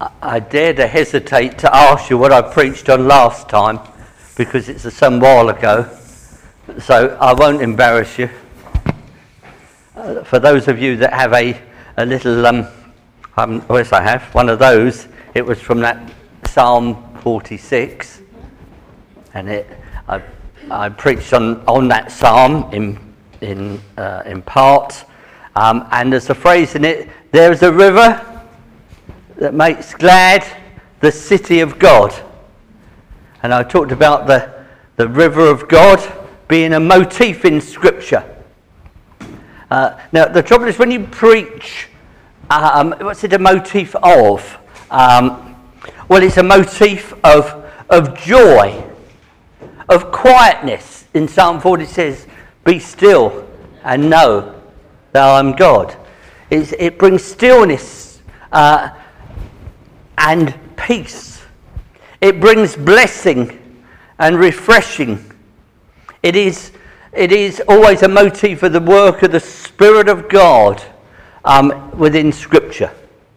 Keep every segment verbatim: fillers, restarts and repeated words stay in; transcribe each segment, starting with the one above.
I dare to hesitate to ask you what I preached on last time, because it's a some while ago, so I won't embarrass you. Uh, for those of you that have a, a little, um, um, yes I have, one of those, it was from that Psalm forty-six, and it, I, I preached on, on that psalm in, in, uh, in part, um, and there's a phrase in it, there's a river that makes glad the city of God. And I talked about the, the river of God being a motif in Scripture. Uh, now, the trouble is when you preach, um, what's it a motif of? Um, well, it's a motif of, of joy, of quietness. In Psalm forty it says, be still and know that I am God. It's, it brings stillness uh, and peace. It brings blessing and refreshing. It is, it is always a motif of the work of the Spirit of God um, within Scripture.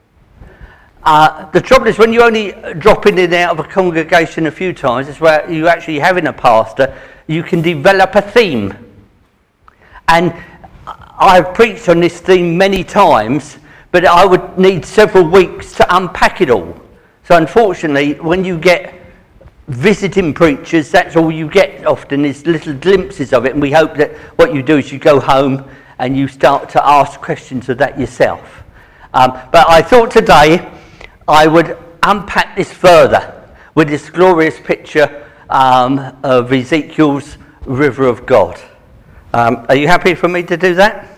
Uh, the trouble is when you only drop in and out of a congregation a few times, it's where you actually having a pastor, you can develop a theme. And I've preached on this theme many times, but I would need several weeks to unpack it all. So unfortunately, when you get visiting preachers, that's all you get often is little glimpses of it. And we hope that what you do is you go home and you start to ask questions of that yourself. Um, but I thought today I would unpack this further with this glorious picture um, of Ezekiel's river of God. Um, are you happy for me to do that?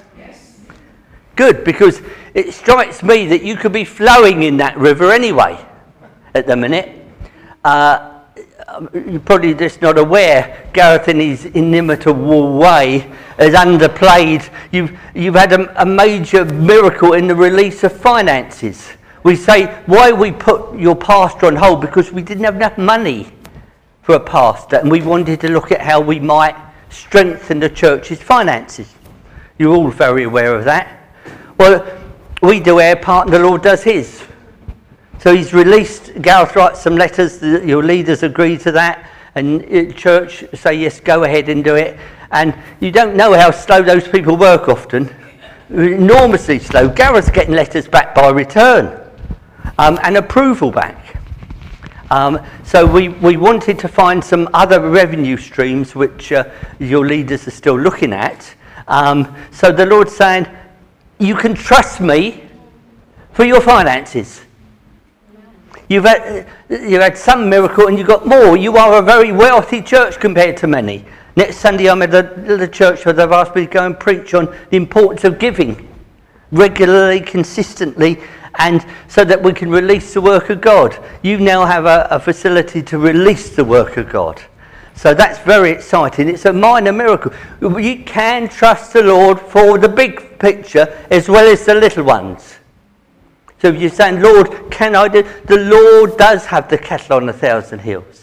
Good, because it strikes me that you could be flowing in that river anyway at the minute. Uh, you're probably just not aware. Gareth, in his inimitable way, has underplayed. You've, you've had a, a major miracle in the release of finances. We say, why we put your pastor on hold? Because we didn't have enough money for a pastor, and we wanted to look at how we might strengthen the church's finances. You're all very aware of that. Well, we do our part and the Lord does his. So he's released, Gareth writes some letters, your leaders agree to that, and church say, yes, go ahead and do it. And you don't know how slow those people work often. Enormously slow. Gareth's getting letters back by return um, and approval back. Um, so we, we wanted to find some other revenue streams which uh, your leaders are still looking at. Um, so the Lord's saying, you can trust me for your finances. You've had, you've had some miracle and you've got more. You are a very wealthy church compared to many. Next Sunday I'm at the, the church where they've asked me to go and preach on the importance of giving regularly, consistently, and so that we can release the work of God. You now have a, a facility to release the work of God. So that's very exciting. It's a minor miracle. You can trust the Lord for the big picture as well as the little ones. So if you're saying, Lord, can I do? The Lord does have the cattle on a thousand hills.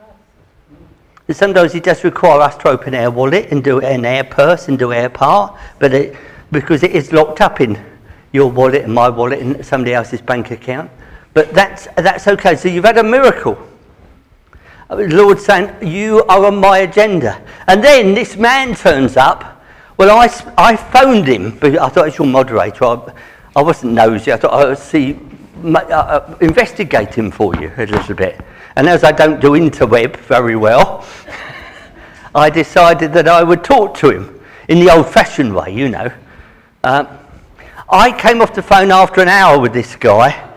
And sometimes he does require us to open our wallet and do it in our purse and do our part, but it, because it is locked up in your wallet and my wallet and somebody else's bank account. But that's that's okay. So you've had a miracle. The Lord's saying, you are on my agenda. And then this man turns up. Well, I, I phoned him, but I thought, it's your moderator. I, I wasn't nosy. I thought I would see, uh, investigate him for you a little bit. And as I don't do interweb very well, I decided that I would talk to him in the old-fashioned way, you know. Um, I came off the phone after an hour with this guy.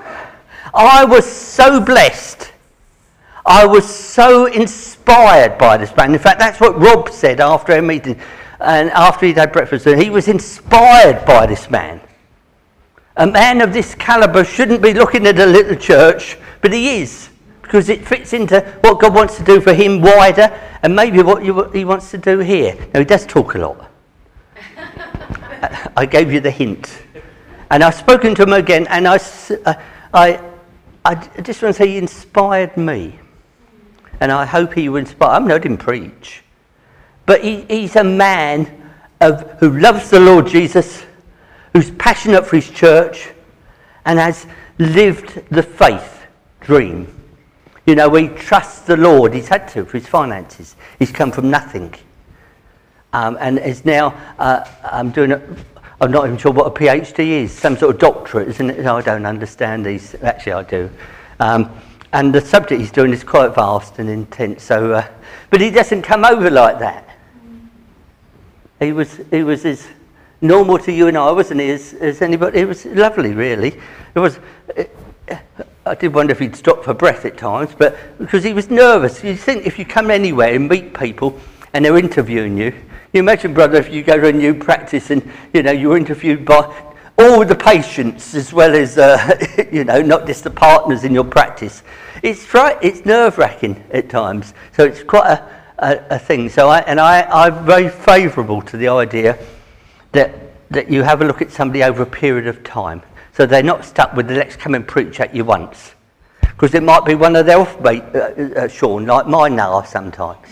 I was so blessed. I was so inspired by this man. In fact, that's what Rob said after our meeting and after he'd had breakfast. He was inspired by this man. A man of this calibre shouldn't be looking at a little church, but he is, because it fits into what God wants to do for him wider and maybe what you, he wants to do here. Now, he does talk a lot. I gave you the hint. And I've spoken to him again, and I, I, I just want to say he inspired me. And I hope he will inspire. I've heard him preach. But he, he's a man of, who loves the Lord Jesus, who's passionate for his church, and has lived the faith dream. You know, he trusts the Lord. He's had to for his finances. He's come from nothing. Um, and is now, uh, I'm doing a, I'm not even sure what a PhD is, some sort of doctorate, isn't it? I don't understand these. Actually, I do. Um, and the subject he's doing is quite vast and intense. So, uh, but he doesn't come over like that. He was, he was as normal to you and I, wasn't he, as, as anybody? It was lovely, really. It was. It, I did wonder if he'd stop for breath at times, but because he was nervous. You think if you come anywhere and meet people and they're interviewing you, you imagine, brother, if you go to a new practice and, you know, you're interviewed by all the patients as well as, uh, you know, not just the partners in your practice. It's right, it's nerve-wracking at times. So it's quite a, a, a thing. So I, and I, I'm very favourable to the idea that, that you have a look at somebody over a period of time. So they're not stuck with the let's come and preach at you once. Because it might be one of their off-mate, uh, uh, Sean, like mine are sometimes.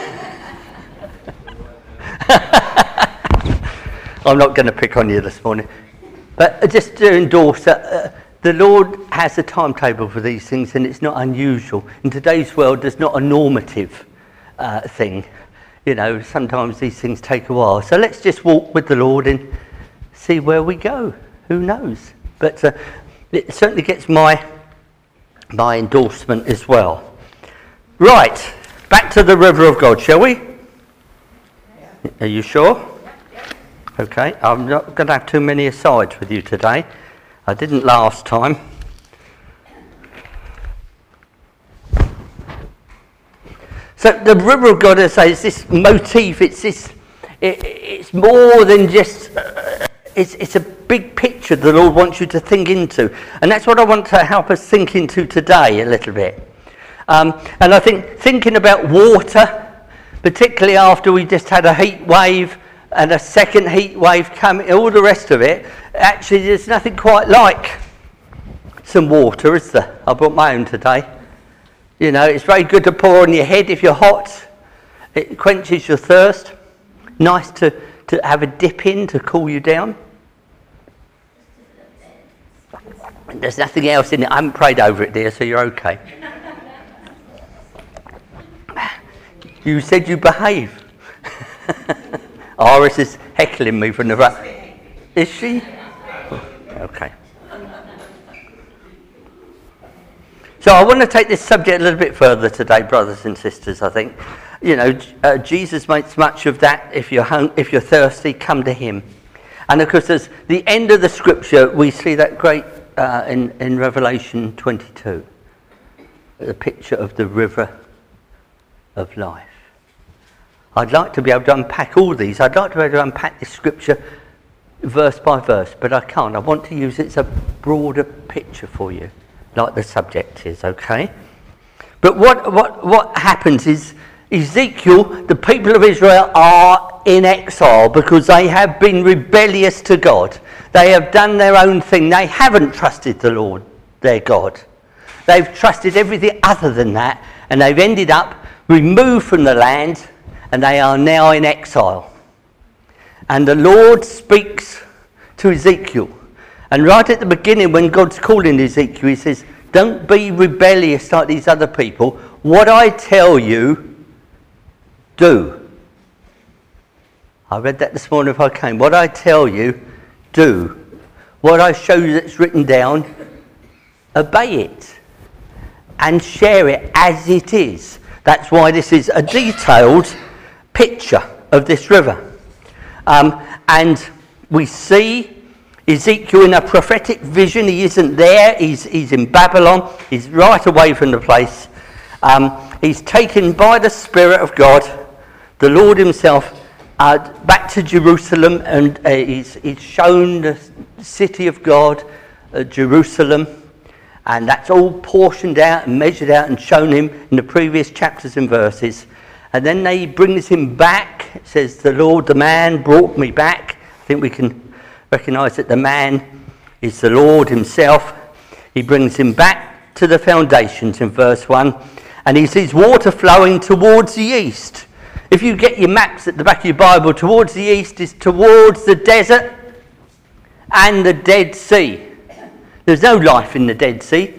I'm not going to pick on you this morning, but just to endorse that uh, the Lord has a timetable for these things, and it's not unusual. In today's world, there's not a normative uh, thing. You know, sometimes these things take a while. So let's just walk with the Lord and see where we go. Who knows? But uh, it certainly gets my my endorsement as well. Right, back to the river of God, shall we? Are you sure? Okay, I'm not going to have too many asides with you today. I didn't last time. So the river of God, as I say, is this motif. It's this. It, it's more than just. Uh, it's it's a big picture the Lord wants you to think into, and that's what I want to help us think into today a little bit. Um, and I think thinking about water, particularly after we just had a heat wave and a second heat wave coming, all the rest of it, actually there's nothing quite like some water, is there? I brought my own today. You know, it's very good to pour on your head if you're hot. It quenches your thirst. Nice to, to have a dip in to cool you down. There's nothing else in it. I haven't prayed over it, dear, so you're okay. You said you behave. Iris is heckling me from the front. Is she? Okay. So I want to take this subject a little bit further today, brothers and sisters, I think. You know, uh, Jesus makes much of that. If you're hung- if you're thirsty, come to him. And of course, at the end of the scripture, we see that great uh, in, in Revelation twenty-two. The picture of the river of life. I'd like to be able to unpack all these. I'd like to be able to unpack this scripture verse by verse, but I can't. I want to use it as a broader picture for you, like the subject is, okay? But what, what, what happens is Ezekiel, the people of Israel are in exile because they have been rebellious to God. They have done their own thing. They haven't trusted the Lord, their God. They've trusted everything other than that, and they've ended up removed from the land, and they are now in exile. And the Lord speaks to Ezekiel. And right at the beginning, when God's calling Ezekiel, he says, don't be rebellious like these other people. What I tell you, do. I read that this morning if I came. What I tell you, do. What I show you that's written down, obey it. And share it as it is. That's why this is a detailed picture of this river. Um, and we see Ezekiel in a prophetic vision. He isn't there. He's, he's in Babylon. He's right away from the place. Um, he's taken by the Spirit of God, the Lord himself, uh, back to Jerusalem, and uh, he's, he's shown the city of God, uh, Jerusalem. And that's all portioned out and measured out and shown him in the previous chapters and verses. And then they brings him back. It says, the Lord, the man, brought me back. I think we can recognise that the man is the Lord himself. He brings him back to the foundations in verse one. And he sees water flowing towards the east. If you get your maps at the back of your Bible, towards the east is towards the desert and the Dead Sea. There's no life in the Dead Sea.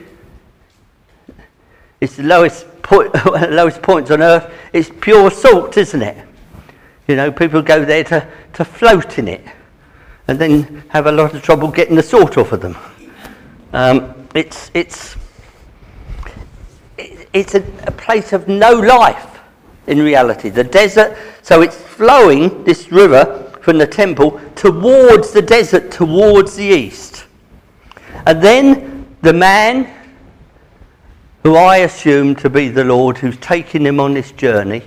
It's the lowest point, lowest points on earth. It's pure salt, isn't it? You know, people go there to, to float in it and then have a lot of trouble getting the salt off of them. Um, it's it's it's a, a place of no life in reality. The desert, so it's flowing, this river, from the temple towards the desert, towards the east. And then the man, who I assume to be the Lord, who's taking him on this journey,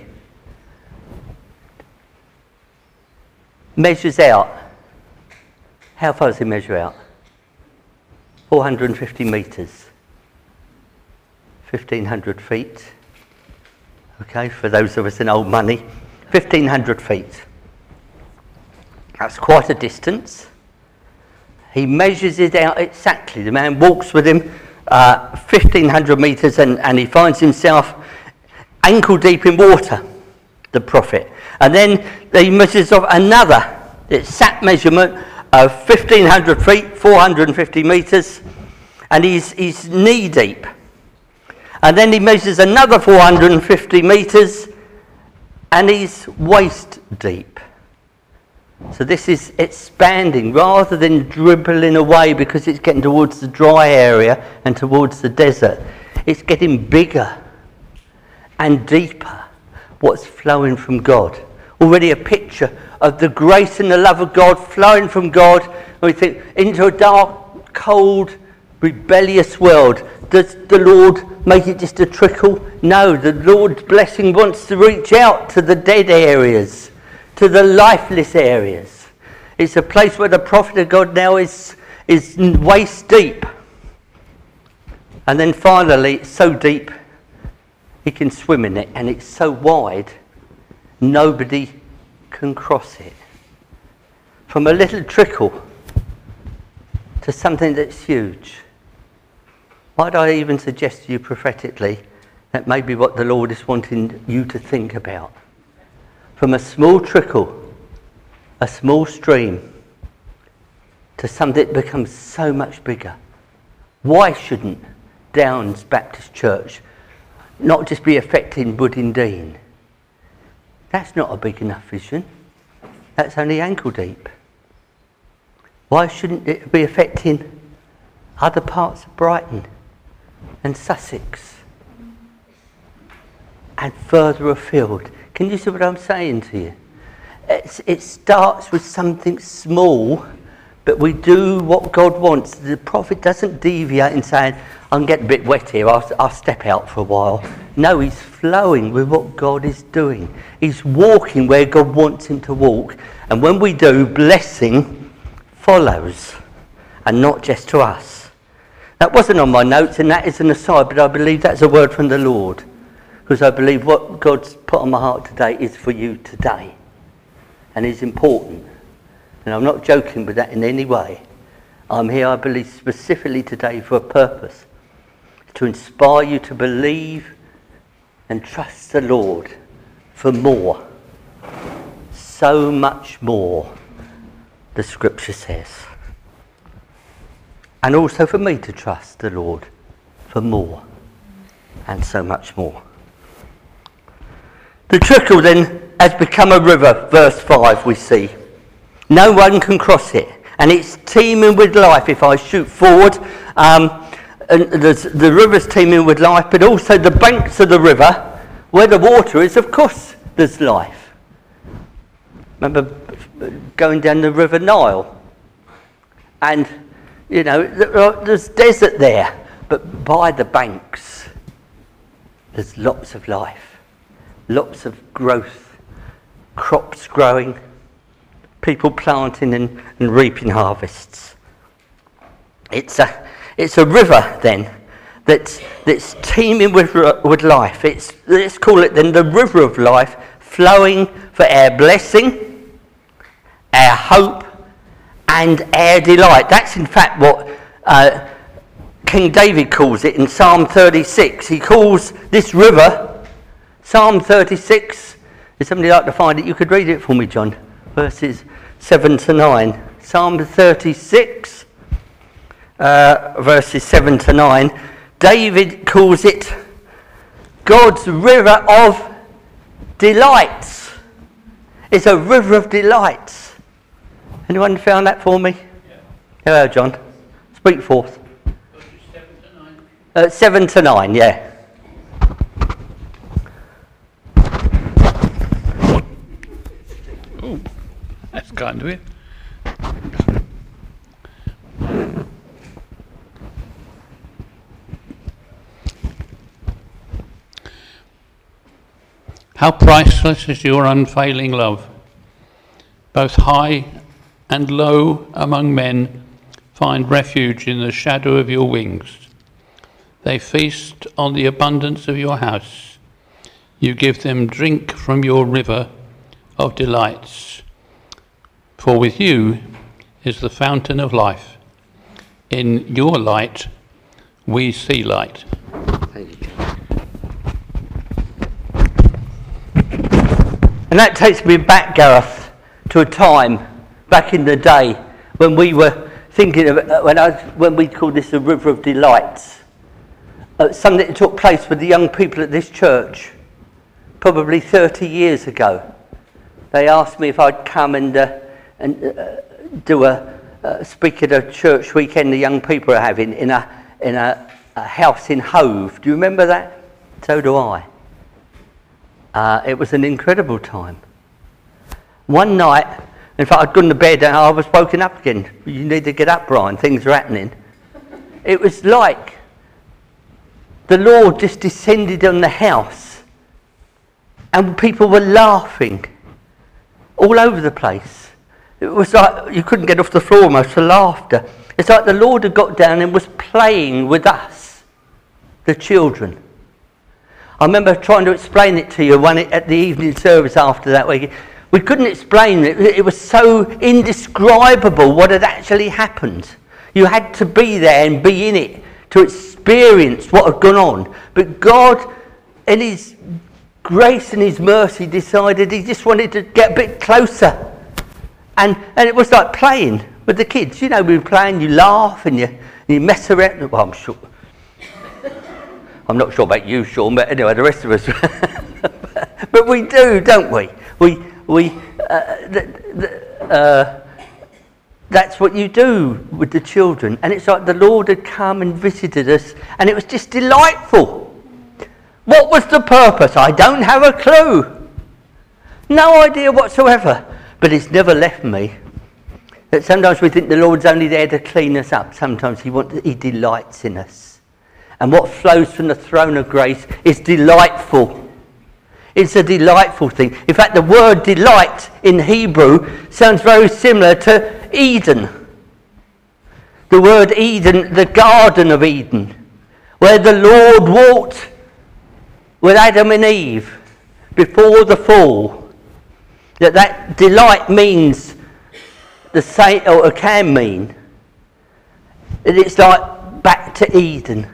measures out. How far does he measure out? four hundred fifty metres. fifteen hundred feet. Okay, for those of us in old money. fifteen hundred feet. That's quite a distance. He measures it out exactly. The man walks with him uh, fifteen hundred metres and, and he finds himself ankle deep in water, the prophet. And then he measures off another exact measurement of fifteen hundred feet, four hundred fifty metres, and he's, he's knee deep. And then he measures another four hundred fifty metres and he's waist deep. So this is expanding rather than dribbling away because it's getting towards the dry area and towards the desert. It's getting bigger and deeper, what's flowing from God. Already a picture of the grace and the love of God flowing from God. And we think, into a dark, cold, rebellious world, does the Lord make it just a trickle? No, the Lord's blessing wants to reach out to the dead areas, to the lifeless areas. It's a place where the prophet of God now is, is waist deep. And then finally, it's so deep, he can swim in it, and it's so wide, nobody can cross it. From a little trickle to something that's huge. Might I even suggest to you prophetically that may be what the Lord is wanting you to think about. From a small trickle, a small stream, to something that becomes so much bigger. Why shouldn't Downs Baptist Church not just be affecting Buddingdean? That's not a big enough vision. That's only ankle deep. Why shouldn't it be affecting other parts of Brighton and Sussex and further afield? Can you see what I'm saying to you? It's, it starts with something small, but we do what God wants. The prophet doesn't deviate and saying, I'm getting a bit wet here, I'll, I'll step out for a while. No, he's flowing with what God is doing. He's walking where God wants him to walk. And when we do, blessing follows, and not just to us. That wasn't on my notes, and that is an aside, but I believe that's a word from the Lord. Because I believe what God's put on my heart today is for you today. And is important. And I'm not joking with that in any way. I'm here, I believe, specifically today for a purpose. To inspire you to believe and trust the Lord for more. So much more, the scripture says. And also for me to trust the Lord for more. And so much more. The trickle then has become a river, verse five we see. No one can cross it, and it's teeming with life. If I shoot forward, um, and the river's teeming with life, but also the banks of the river, where the water is, of course, there's life. Remember going down the River Nile, and, you know, there's desert there, but by the banks, there's lots of life. Lots of growth, crops growing, people planting and, and reaping harvests. It's a, it's a river then that's, that's teeming with, with life. It's, let's call it then the river of life, flowing for our blessing, our hope, and our delight. That's in fact what uh, King David calls it in Psalm thirty-six. He calls this river Psalm thirty-six, if somebody like to find it, you could read it for me, John, verses seven to nine. Psalm thirty-six, uh, verses seven to nine, David calls it God's river of delights. It's a river of delights. Anyone found that for me? Yeah. Hello, John. Speak forth. Seven to nine. Uh, seven to nine, yeah. Oh, that's kind of it. How priceless is your unfailing love. Both high and low among men find refuge in the shadow of your wings. They feast on the abundance of your house. You give them drink from your river of delights. For with you is the fountain of life. In your light we see light. Thank you. And that takes me back, Gareth, to a time back in the day when we were thinking of uh, when I was, when we called this a river of delights. Uh, something that took place with the young people at this church, probably thirty years ago. They asked me if I'd come and uh, and uh, do a uh, speak at a church weekend the young people are having in a in a, a house in Hove. Do you remember that? So do I. Uh, it was an incredible time. One night, in fact, I'd gone to bed and I was woken up again. You need to get up, Brian. Things are happening. It was like the Lord just descended on the house and people were laughing all over the place. It was like you couldn't get off the floor almost for laughter. It's like the Lord had got down and was playing with us, the children. I remember trying to explain it to you one at the evening service after that week. We couldn't explain it. It was so indescribable what had actually happened. You had to be there and be in it to experience what had gone on. But God, in His grace and His mercy, decided He just wanted to get a bit closer. And and it was like playing with the kids. You know, we were playing, you laugh and you, you mess around. Well, I'm sure. I'm not sure about you, Sean, but anyway, the rest of us. But we do, don't we? We we uh, the, the, uh, that's what you do with the children, and it's like the Lord had come and visited us, and it was just delightful. What was the purpose? I don't have a clue. No idea whatsoever. But it's never left me. That sometimes we think the Lord's only there to clean us up. Sometimes He wants, He delights in us. And what flows from the throne of grace is delightful. It's a delightful thing. In fact, the word delight in Hebrew sounds very similar to Eden. The word Eden, the Garden of Eden, where the Lord walked with Adam and Eve before the fall. That that delight means the same, or can mean, that it's like back to Eden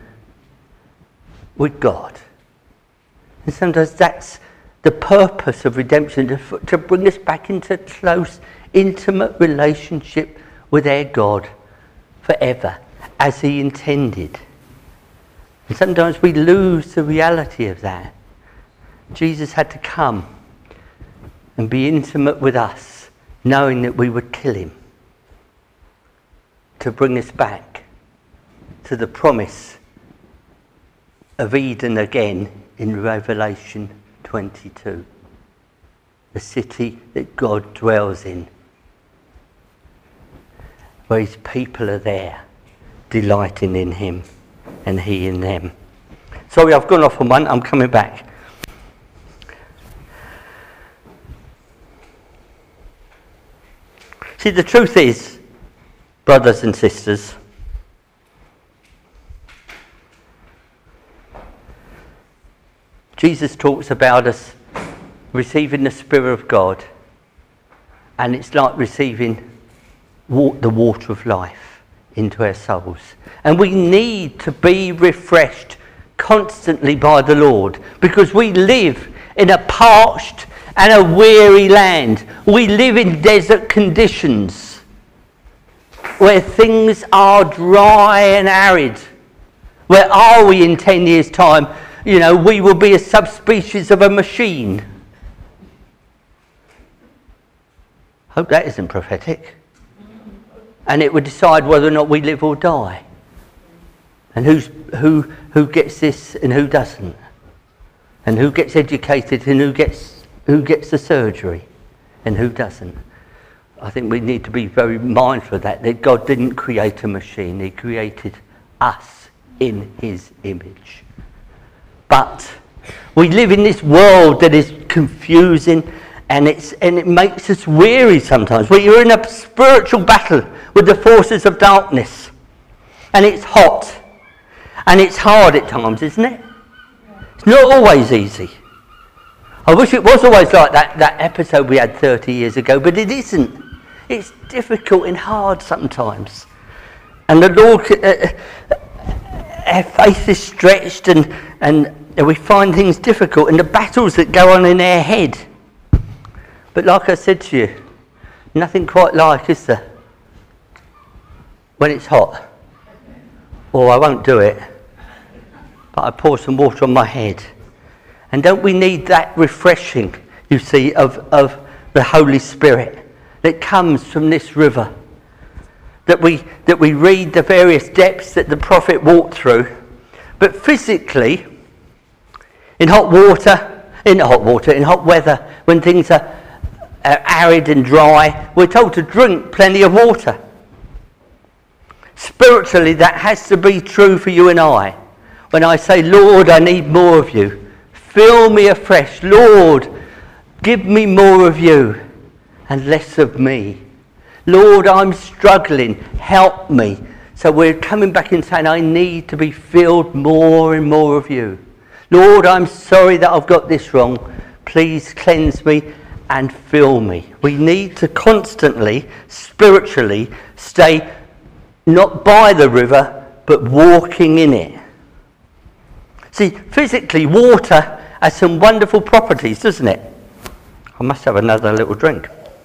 with God. And sometimes that's the purpose of redemption, to, to bring us back into close, intimate relationship with our God forever, as He intended. And sometimes we lose the reality of that. Jesus had to come and be intimate with us, knowing that we would kill Him, to bring us back to the promise of Eden again in Revelation twenty-two, the city that God dwells in, where His people are there, delighting in Him and He in them. Sorry, I've gone off on one, I'm coming back. See, the truth is, brothers and sisters, Jesus talks about us receiving the Spirit of God, and it's like receiving wa- the water of life into our souls. And we need to be refreshed constantly by the Lord, because we live in a parched and a weary land. We live in desert conditions. where things are dry and arid? Where are we in ten years' time? You know, we will be a subspecies of a machine. Hope that isn't prophetic. And it would decide whether or not we live or die. And who's, who, who gets this and who doesn't. And who gets educated and who gets, who gets the surgery and who doesn't. I think we need to be very mindful of that, that God didn't create a machine. He created us in his image. But we live in this world that is confusing, and it's and it makes us weary sometimes. We're in a spiritual battle with the forces of darkness. And it's hot. And it's hard at times, isn't it? It's not always easy. I wish it was always like that, that episode we had thirty years ago, but it isn't. It's difficult and hard sometimes. And the Lord, uh, our faith is stretched, and, and we find things difficult, and the battles that go on in our head. But like I said to you, nothing quite like, is there? When it's hot. Or I won't do it, but I pour some water on my head. And don't we need that refreshing, you see, of, of the Holy Spirit that comes from this river? That we, that we read the various depths that the prophet walked through. But physically, in hot water, in hot water, in hot weather, when things are uh, arid and dry, we're told to drink plenty of water. Spiritually, that has to be true for you and I. When I say, Lord, I need more of you. Fill me afresh. Lord, give me more of you and less of me. Lord, I'm struggling. Help me. So we're coming back and saying, I need to be filled more and more of you. Lord, I'm sorry that I've got this wrong. Please cleanse me and fill me. We need to constantly, spiritually, stay not by the river, but walking in it. See, physically, water has some wonderful properties, doesn't it? I must have another little drink.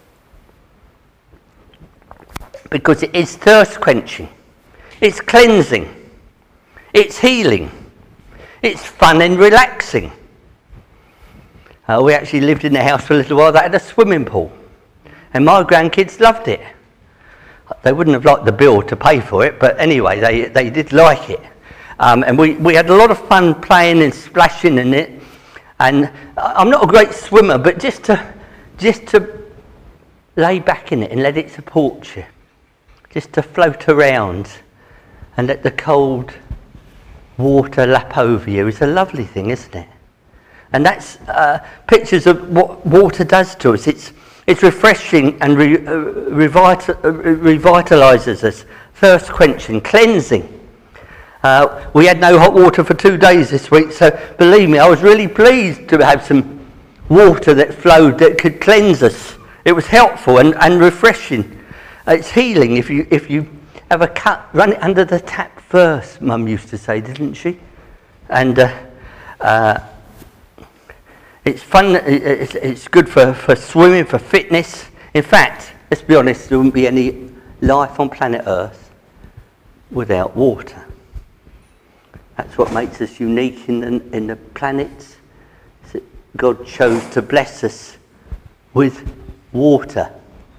Because it is thirst quenching. It's cleansing. It's healing. It's fun and relaxing. Uh, we actually lived in the house for a little while that had a swimming pool. And my grandkids loved it. They wouldn't have liked the bill to pay for it, but anyway, they, they did like it. Um, and we, we had a lot of fun playing and splashing in it. And I'm not a great swimmer, but just to, just to lay back in it and let it support you. Just to float around and let the cold water lap over you is a lovely thing, isn't it? And that's uh, pictures of what water does to us. It's it's refreshing and re, uh, revit- uh, revitalises us, thirst quenching, cleansing. Uh, we had no hot water for two days this week, so believe me, I was really pleased to have some water that flowed that could cleanse us. It was helpful and, and refreshing. It's healing if you if you have a cut, run it under the tap first, Mum used to say, didn't she? And uh, uh, it's fun, it's, it's good for, for swimming, for fitness. In fact, let's be honest, there wouldn't be any life on planet Earth without water. That's what makes us unique in the, in the planets. God chose to bless us with water.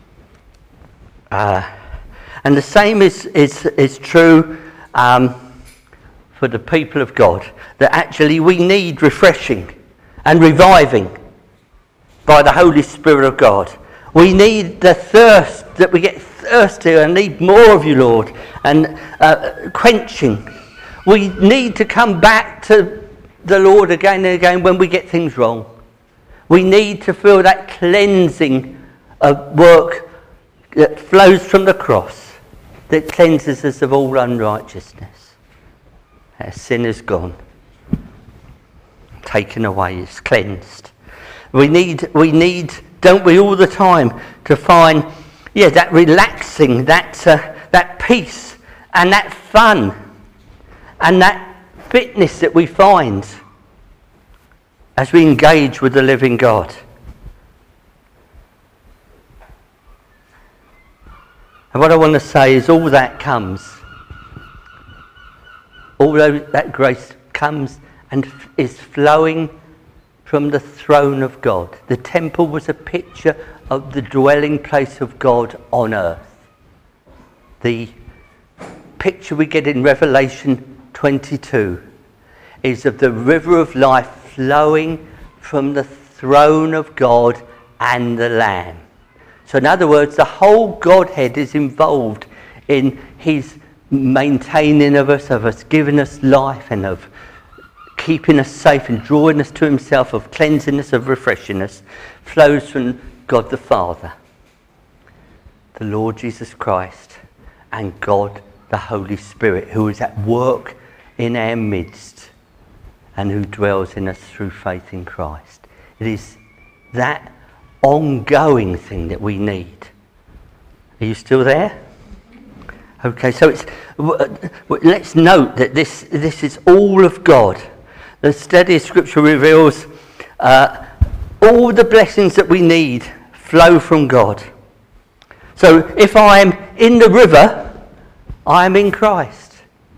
Uh, and the same is, is, is true um, for the people of God, that actually we need refreshing and reviving by the Holy Spirit of God. We need the thirst, that we get thirsty and need more of you, Lord, and uh, quenching. We need to come back to the Lord again and again when we get things wrong. We need to feel that cleansing of work that flows from the cross, that cleanses us of all unrighteousness. Our sin is gone, taken away, it's cleansed. We need, we need, don't we, all the time to find, yeah, that relaxing, that uh, that peace, and that fun, and that fitness that we find as we engage with the living God. And what I want to say is all that comes, all that grace comes and f- is flowing from the throne of God. The temple was a picture of the dwelling place of God on earth. The picture we get in Revelation twenty-two is of the river of life flowing from the throne of God and the Lamb. So in other words, the whole Godhead is involved in his maintaining of us, of us giving us life, and of keeping us safe and drawing us to himself, of cleansing us, of refreshing us, flows from God the Father, the Lord Jesus Christ, and God the Holy Spirit, who is at work in our midst and who dwells in us through faith in Christ. It is that ongoing thing that we need. Are you still there? Okay, so it's let's note that this this is all of God. The study of Scripture reveals uh, all the blessings that we need flow from God. So if I am in the river, I am in Christ.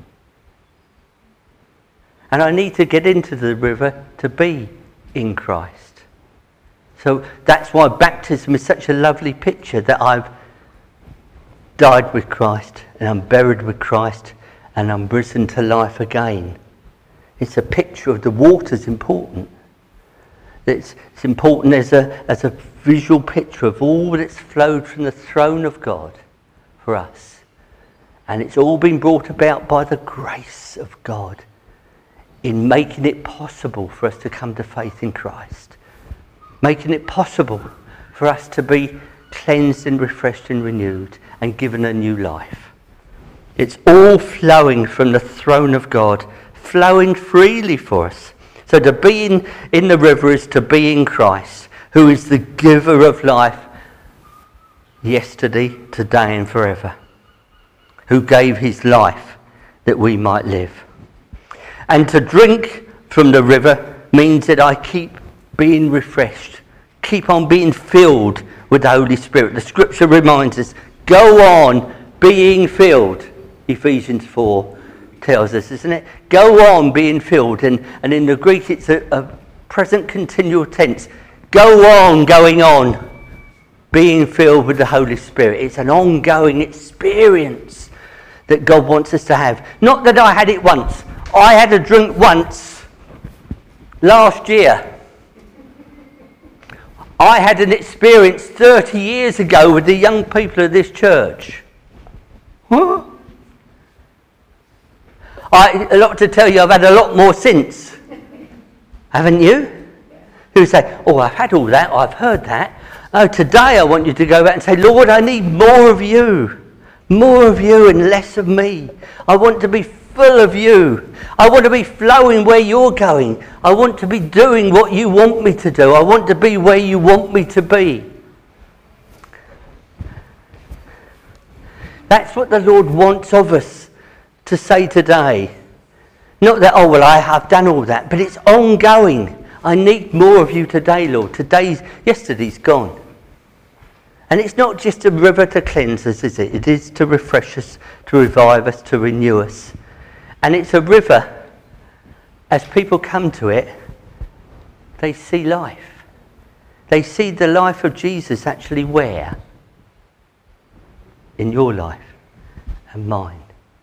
And I need to get into the river to be in Christ. So that's why baptism is such a lovely picture, that I've died with Christ and I'm buried with Christ and I'm risen to life again. It's a picture of the water's important. It's, it's important as a, as a visual picture of all that's flowed from the throne of God for us. And it's all been brought about by the grace of God in making it possible for us to come to faith in Christ. Making it possible for us to be cleansed and refreshed and renewed and given a new life. It's all flowing from the throne of God, flowing freely for us. So to be in, in the river is to be in Christ, who is the giver of life yesterday, today and forever, who gave his life that we might live. And to drink from the river means that I keep being refreshed, keep on being filled with the Holy Spirit. The Scripture reminds us, go on being filled. Ephesians four tells us, isn't it? Go on being filled. And, and in the Greek it's a, a present continual tense. Go on going on being filled with the Holy Spirit. It's an ongoing experience that God wants us to have. Not that I had it once. I had a drink once last year. I had an experience thirty years ago with the young people of this church. Huh? I, a lot to tell you, I've had a lot more since. Haven't you? Who say, oh, I've had all that, I've heard that. Oh, today I want you to go back and say, Lord, I need more of you. More of you and less of me. I want to be full of you. I want to be flowing where you're going. I want to be doing what you want me to do. I want to be where you want me to be. That's what the Lord wants of us to say today. Not that, oh, well, I have done all that, but it's ongoing. I need more of you today, Lord. Today's, yesterday's gone. And it's not just a river to cleanse us, is it? It is to refresh us, to revive us, to renew us. And it's a river, as people come to it, they see life. They see the life of Jesus actually where? In your life and mine.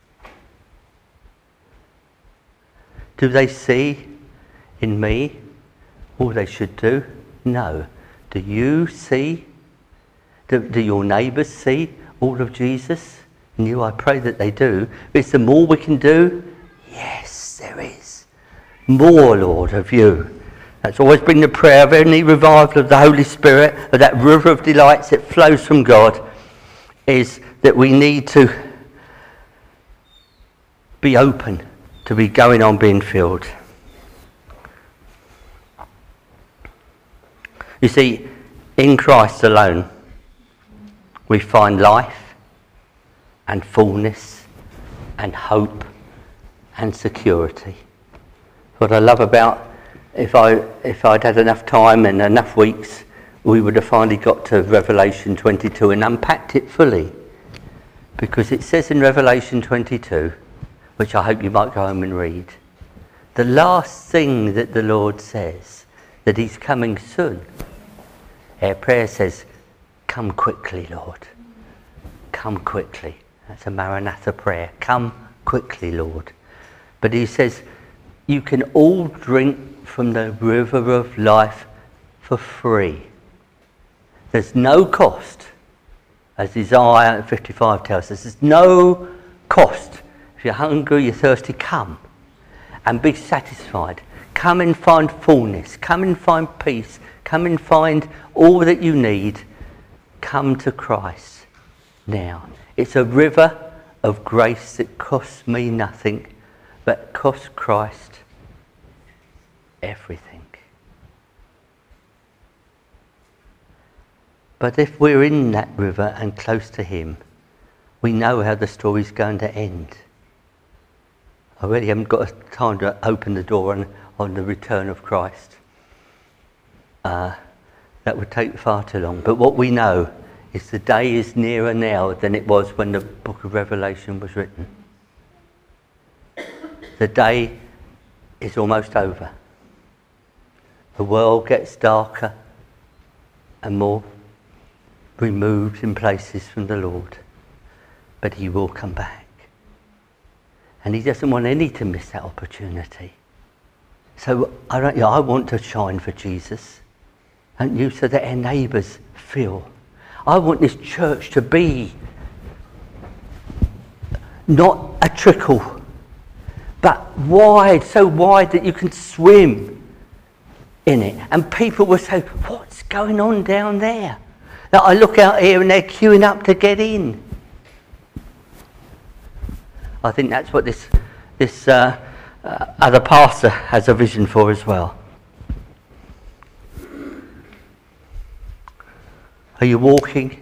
Do they see in me all they should do? No. Do you see? Do, do your neighbours see all of Jesus? And you, I pray that they do. Is there more we can do? Yes, there is. More, Lord, of you. That's always been the prayer of any revival of the Holy Spirit, of that river of delights that flows from God, is that we need to be open to be going on being filled. You see, in Christ alone, we find life and fullness and hope and security. What I love about, if I if I'd had enough time and enough weeks, we would have finally got to Revelation twenty-two and unpacked it fully. Because it says in Revelation twenty-two, which I hope you might go home and read, the last thing that the Lord says, that he's coming soon. Our prayer says, come quickly, Lord. Come quickly. That's a Maranatha prayer. Come quickly, Lord. But he says, you can all drink from the river of life for free. There's no cost. As Isaiah fifty-five tells us, there's no cost. If you're hungry, you're thirsty, come and be satisfied. Come and find fullness. Come and find peace. Come and find all that you need. Come to Christ now. It's a river of grace that costs me nothing, but costs Christ everything. But if we're in that river and close to him, we know how the story's going to end. I really haven't got time to open the door on, on the return of Christ. Uh, that would take far too long. But what we know is the day is nearer now than it was when the book of Revelation was written. The day is almost over. The world gets darker and more removed in places from the Lord, but he will come back, and he doesn't want any to miss that opportunity. So I don't, you know, I want to shine for Jesus, and you, so that our neighbours feel. I want this church to be not a trickle, but wide, so wide that you can swim in it, and people will say, what's going on down there? Now I look out here and they're queuing up to get in. I think that's what this this uh, uh, other pastor has a vision for as well. Are you walking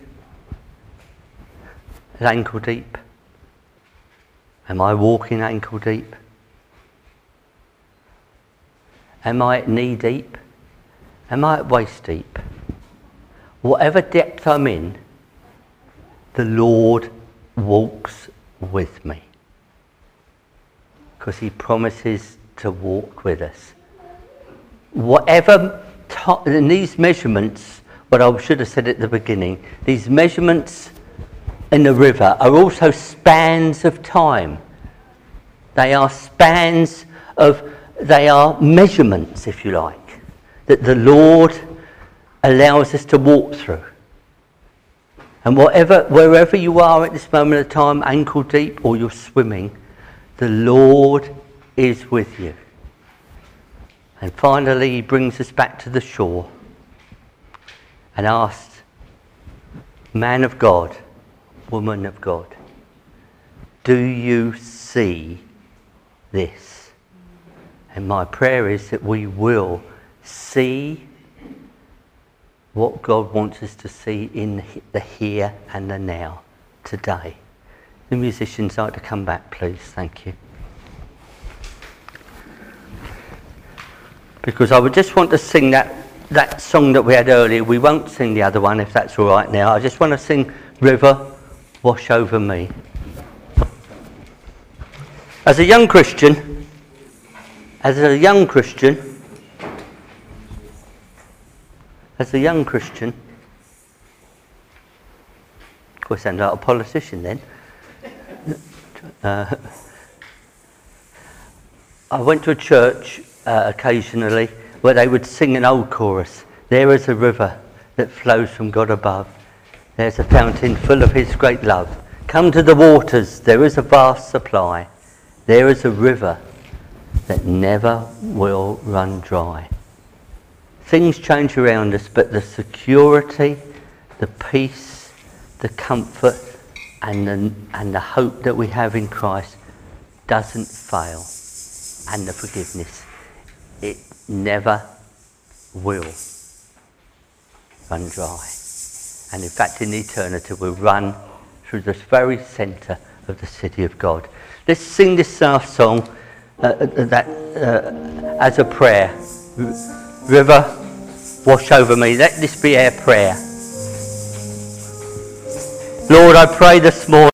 at ankle deep? Am I walking ankle deep? Am I at knee deep? Am I at waist deep? Whatever depth I'm in, the Lord walks with me. Because he promises to walk with us. Whatever, to- and these measurements, what I should have said at the beginning, these measurements in the river are also spans of time. They are spans of, they are measurements, if you like, that the Lord allows us to walk through. And whatever, wherever you are at this moment of time, ankle deep or you're swimming, the Lord is with you. And finally he brings us back to the shore and asks, man of God, woman of God, do you see this? And my prayer is that we will see what God wants us to see in the here and the now, today. The musicians like to come back, please. Thank you. Because I would just want to sing that, that song that we had earlier. We won't sing the other one if that's all right now. I just want to sing River, Wash Over Me. As a young Christian, as a young Christian, As a young Christian, of course I sound like a politician then, uh, I went to a church uh, occasionally where they would sing an old chorus. There is a river that flows from God above. There's a fountain full of his great love. Come to the waters, there is a vast supply. There is a river that never will run dry. Things change around us, but the security, the peace, the comfort, and the, and the hope that we have in Christ doesn't fail. And the forgiveness, it never will run dry. And in fact, in eternity, we'll run through the very centre of the city of God. Let's sing this last song uh, that uh, as a prayer. River, wash over me. Let this be our prayer. Lord, I pray this morning.